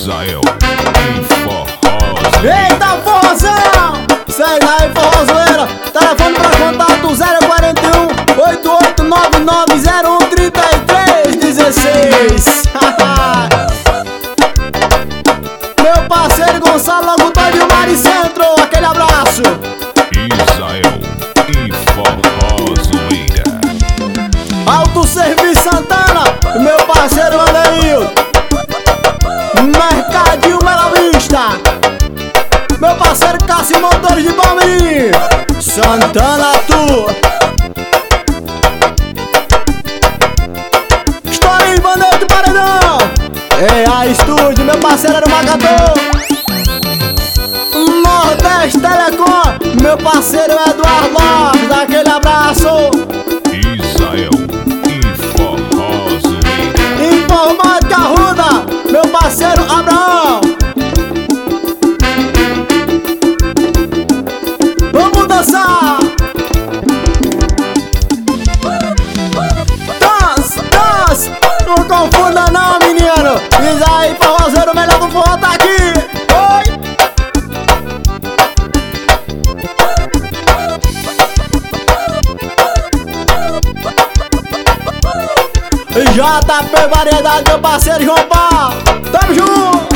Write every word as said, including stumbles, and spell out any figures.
Israel em Forroz. Eita, forrozão! Segue aí, forrozoeira. Telefone pra contato zero quarenta e um, oito oito nove nove zero um trinta e três dezesseis. Meu parceiro Gonçalo, locutor de Maricentro, aquele abraço. Israel em Forrozoeira. Auto Serviço Santana, meu parceiro Andeinho. Mercadinho Bela Vista, meu parceiro Cássio Motores de Palmeirinho. Santana, tu Estourinho, Bandeira do Paredão. Ei, a estúdio, meu parceiro era o Macatô. Nordeste Telecom, meu parceiro Eduardo Lopes, aquele abraço. Israel em Forrozoeira. Informática Arruda, meu parceiro Abraão. Vamos dançar! Dança, dança! Não confunda não, menino! Diz aí, forrozeiro, o melhor do forró tá aqui! Oi! J P Variedade, meu parceiro João Paulo! Tamo junto!